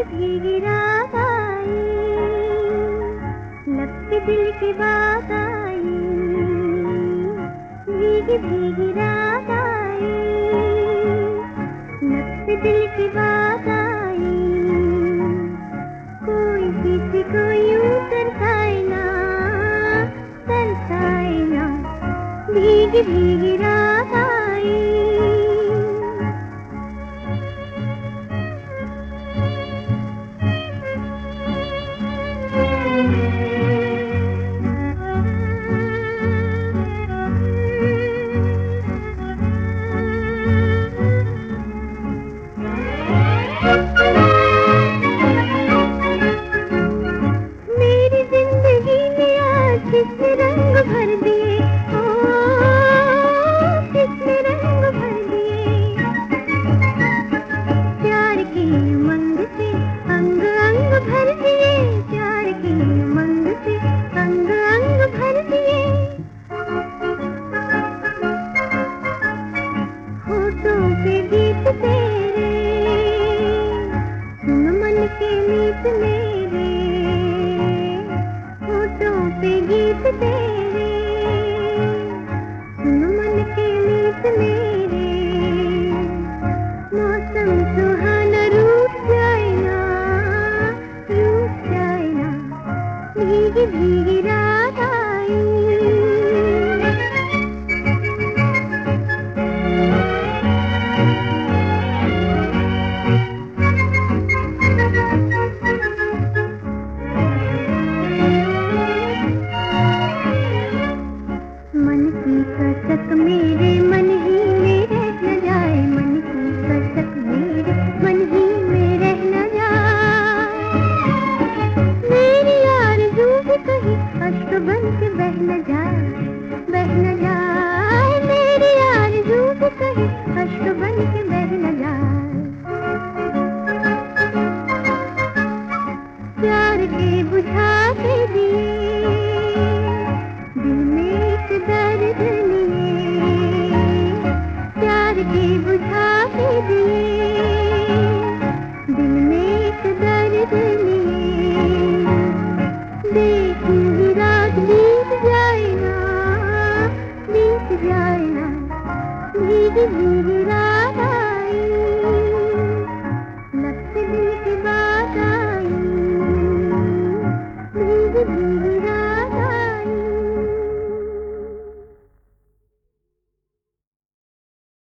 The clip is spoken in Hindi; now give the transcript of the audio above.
भीगी रात आई, लब पे दिल की बात आई, भीगी भीगी रात आई, लब पे दिल की बात आई। कोई किसी को यूं तरसाए ना, तरसाए ना, भीगी भीगी रात आई। मेरी जिंदगी में आज किसने रंग भर दिए, ओ किसने रंग भर दिए। प्यार की उमंग से अंग अंग भर दिए, प्यार की उमंग से अंग अंग भर दिए। होठों पे गीत तेरे, सुन मन के मीत मेरे, होठों पे गीत तेरे।